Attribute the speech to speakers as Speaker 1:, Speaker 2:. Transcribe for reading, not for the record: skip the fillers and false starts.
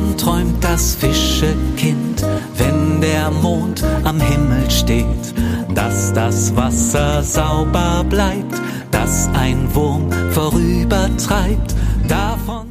Speaker 1: Davon träumt das Fischekind, wenn der Mond am Himmel steht, dass das Wasser sauber bleibt, dass ein Wurm vorübertreibt. Davon